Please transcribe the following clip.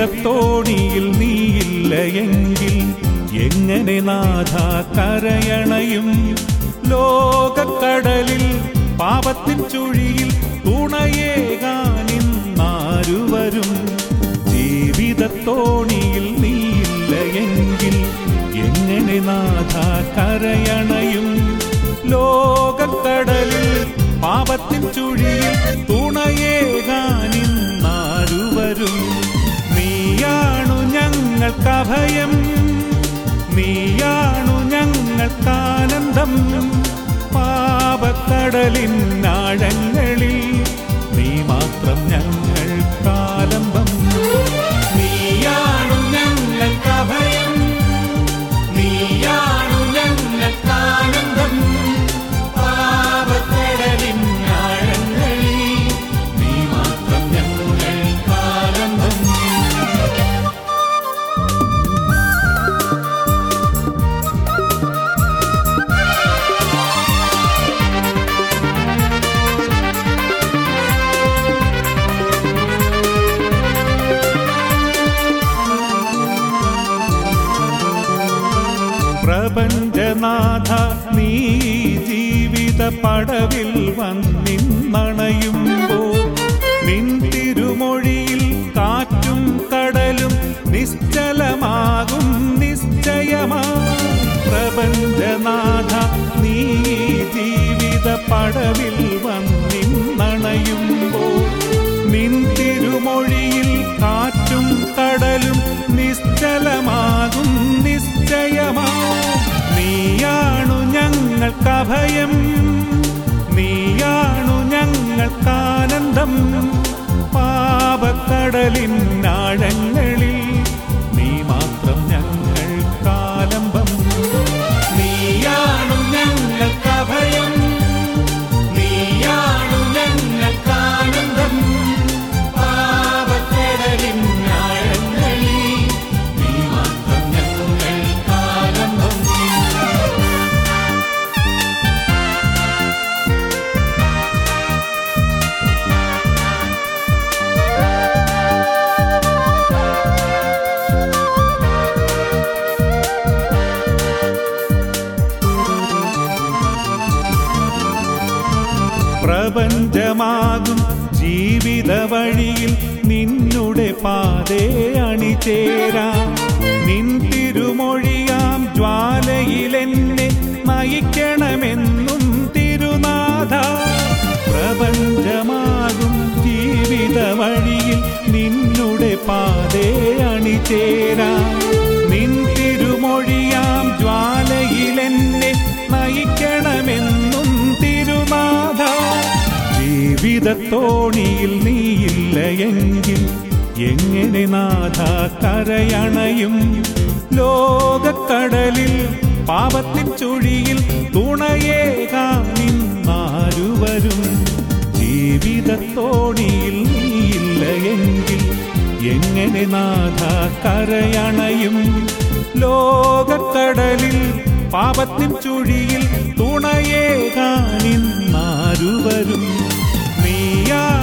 ജീവിതത്തോണിയിൽ നീയില്ല എങ്കിൽ എങ്ങനെ നാഥ കരയണയും? ലോകക്കടലിൽ പാപത്തിൻ ചുഴിയിൽ തുണയേകാനിന്നാരുവരും? ജീവിതത്തോണിയിൽ നീയില്ല എങ്കിൽ എങ്ങനെ നാഥ കരയണയും? ലോകക്കടലിൽ പാപത്തിൻ ചുഴിയിൽ തുണയേകാനിന്നാരുവരും? നീയാണു ഞങ്ങൾക്കഭയം, നീയാണു ഞങ്ങൾക്കാനന്ദം. പാപക്കടലിനാഴങ്ങളിൽ നീ മാത്രം ഞങ്ങൾക്കാലംബം. നീയാണു ഞങ്ങൾക്കഭയം, നീയാണു ഞങ്ങൾക്കാനന്ദം. പാപക്കടലിനാഴങ്ങളിൽ നീ മാത്രം ഞങ്ങൾക്കാലംബം. പ്രപഞ്ചനാഥ നീ ജീവിത പടവിൽ വന്നിന്നണയുമ്പോൾ നിൻ തിരുമൊഴിയിൽ കാറ്റും കടലും നിശ്ചലമാകും നിശ്ചയമാ. പ്രപഞ്ചനാഥ നീ ജീവിത പടവിൽ വന്നിന്നണയുമ്പോൾ നിൻ തിരുമൊഴിയിൽ കാറ്റും കടലും നിശ്ചലമാകും നിശ്ചയമാ. നീയാണു ഞങ്ങൾക്കഭയം, നീയാണു ഞങ്ങൾക്കാനന്ദം. പാപക്കടലിനാഴങ്ങളിൽ നീ മാത്രം ഞങ്ങൾക്കാലംബം. നീയാണു ഞങ്ങൾക്കഭയം, നീയാണു ഞങ്ങൾക്കാനന്ദം. പാപക്കടലിനാഴങ്ങളിൽ നീ മാത്രം ഞങ്ങൾക്കാലംബം. പ്രപഞ്ചമാകും ജീവിത വഴിയിൽ നിന്നുടെ പാതേ അണിചേരാം. നിൻ തിരുമൊഴിയാം ജ്വാലയിലെന്നെ നയിക്കണമെന്നും തിരുനാഥ. പ്രപഞ്ചമാകും ജീവിത വഴിയിൽ നിന്നുടെ പാതേ അണിചേരാം. നിൻ തിരുമൊഴിയാം ജ്വാലയിലെന്നെ നയിക്കണമെന്നും തിരുനാഥ. ജീവിതത്തോണിയിൽ നീയില്ല എങ്കിൽ എങ്ങനെ നാഥ കരയണയും? ലോകക്കടലിൽ പാപത്തിൻ ചുഴിയിൽ തുണയേകാനിന്നാരുവരും? ജീവിതത്തോണിയിൽ നീയില്ല എങ്കിൽ എങ്ങനെ നാഥ കരയണയും? ലോകക്കടലിൽ പാപത്തിൻ ചുഴിയിൽ തുണയേകാനിന്നാരുവരും? നീയാ